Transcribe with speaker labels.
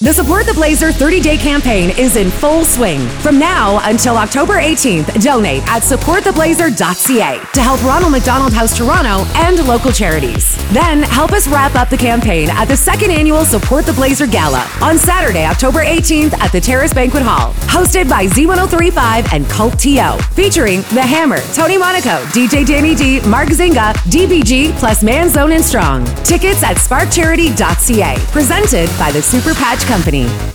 Speaker 1: The Support the Blazer 30-day campaign is in full swing. From now until October 18th, donate at supporttheblazer.ca to help Ronald McDonald House Toronto and local charities. Then help us wrap up the campaign at the second annual Support the Blazer Gala on Saturday, October 18th at the Terrace Banquet Hall, hosted by Z1035 and Cult TO, featuring The Hammer, Tony Monaco, DJ Danny D, Mark Zinga, DBG, plus Manzone and Strong. Tickets at sparkcharity.ca. Presented by the Super Patch Company.